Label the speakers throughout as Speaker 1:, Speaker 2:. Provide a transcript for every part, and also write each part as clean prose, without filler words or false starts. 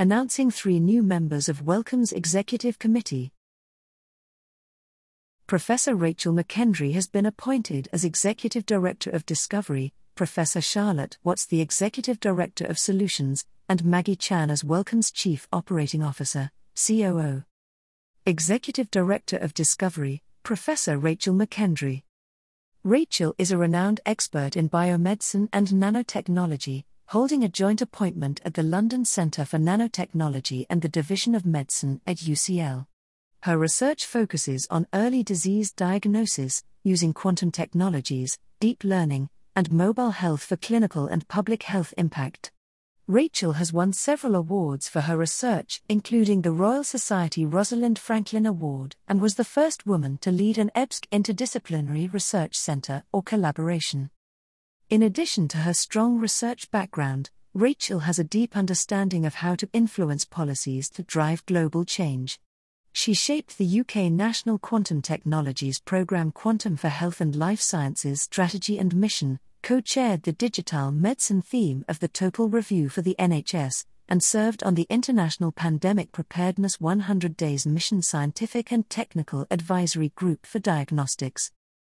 Speaker 1: announcing 3 new members of Wellcome's Executive Committee. Professor Rachel McKendry has been appointed as Executive Director of Discovery, Professor Charlotte Watts the Executive Director of Solutions, and Maggie Chan as Wellcome's Chief Operating Officer, COO. Executive Director of Discovery, Professor Rachel McKendry. Rachel is a renowned expert in biomedicine and nanotechnology, holding a joint appointment at the London Centre for Nanotechnology and the Division of Medicine at UCL. Her research focuses on early disease diagnosis, using quantum technologies, deep learning, and mobile health for clinical and public health impact. Rachel has won several awards for her research, including the Royal Society Rosalind Franklin Award, and was the first woman to lead an EBSC interdisciplinary research centre or collaboration. In addition to her strong research background, Rachel has a deep understanding of how to influence policies to drive global change. She shaped the UK National Quantum Technologies Programme Quantum for Health and Life Sciences Strategy and Mission, co-chaired the digital medicine theme of the Total Review for the NHS, and served on the International Pandemic Preparedness 100 Days Mission Scientific and Technical Advisory Group for Diagnostics.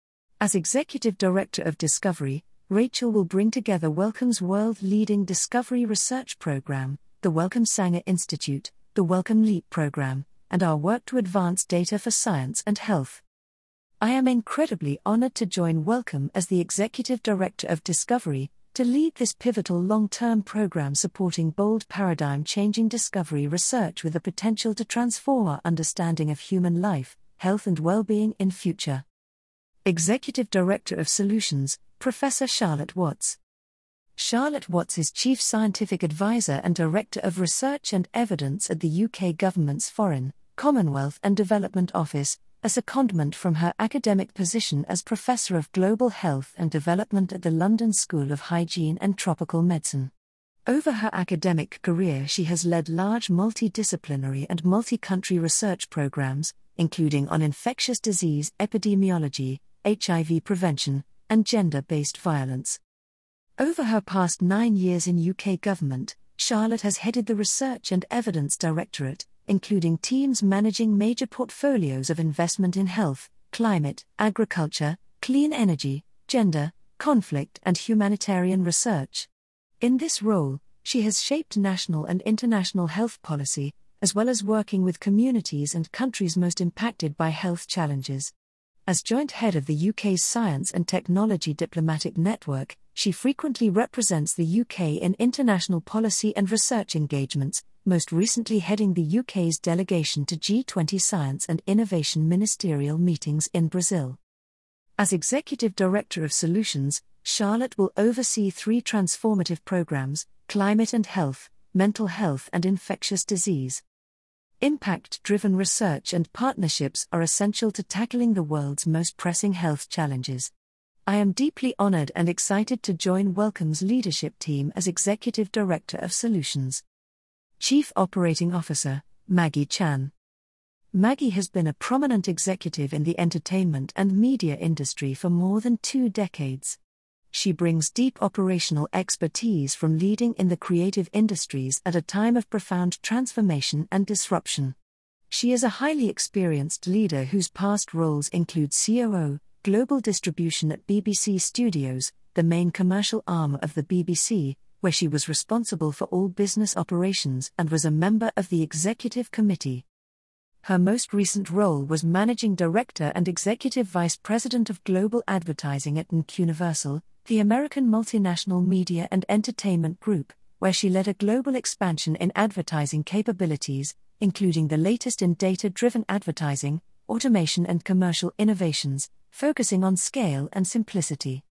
Speaker 1: As Executive Director of Discovery, Rachel will bring together Wellcome's world-leading discovery research program, the Wellcome Sanger Institute, the Wellcome LEAP program, and our work to advance data for science and health. I am incredibly honored to join Wellcome as the Executive Director of Discovery, to lead this pivotal long-term program supporting bold paradigm-changing discovery research with the potential to transform our understanding of human life, health and well-being in future. Executive Director of Solutions, Professor Charlotte Watts. Charlotte Watts is Chief Scientific Advisor and Director of Research and Evidence at the UK Government's Foreign, Commonwealth and Development Office, a secondment from her academic position as Professor of Global Health and Development at the London School of Hygiene and Tropical Medicine. Over her academic career, she has led large multidisciplinary and multi-country research programs, including on infectious disease epidemiology, HIV prevention, and gender-based violence. Over her past 9 years in UK government, Charlotte has headed the Research and Evidence Directorate, including teams managing major portfolios of investment in health, climate, agriculture, clean energy, gender, conflict and humanitarian research. In this role, she has shaped national and international health policy, as well as working with communities and countries most impacted by health challenges. As joint head of the UK's Science and Technology Diplomatic Network, she frequently represents the UK in international policy and research engagements, most recently heading the UK's delegation to G20 Science and Innovation Ministerial meetings in Brazil. As Executive Director of Solutions, Charlotte will oversee 3 transformative programs: climate and health, mental health and infectious disease. Impact-driven research and partnerships are essential to tackling the world's most pressing health challenges. I am deeply honored and excited to join Wellcome's leadership team as Executive Director of Solutions. Chief Operating Officer, Maggie Chan. Maggie has been a prominent executive in the entertainment and media industry for more than 2 decades. She brings deep operational expertise from leading in the creative industries at a time of profound transformation and disruption. She is a highly experienced leader whose past roles include COO, Global Distribution at BBC Studios, the main commercial arm of the BBC, where she was responsible for all business operations and was a member of the Executive Committee. Her most recent role was Managing Director and Executive Vice President of Global Advertising at Universal, the American multinational media and entertainment group, where she led a global expansion in advertising capabilities, including the latest in data-driven advertising, automation and commercial innovations, focusing on scale and simplicity.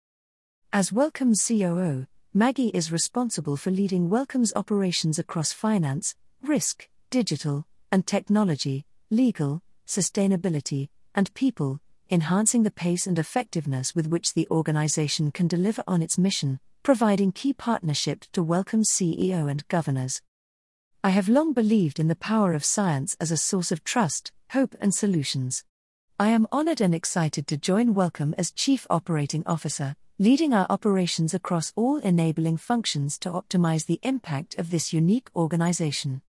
Speaker 1: As Wellcome's COO, Maggie is responsible for leading Wellcome's operations across finance, risk, digital, and technology, legal, sustainability, and people, enhancing the pace and effectiveness with which the organization can deliver on its mission, providing key partnership to Wellcome's CEO and governors. I have long believed in the power of science as a source of trust, hope and solutions. I am honored and excited to join Wellcome as Chief Operating Officer, leading our operations across all enabling functions to optimize the impact of this unique organization.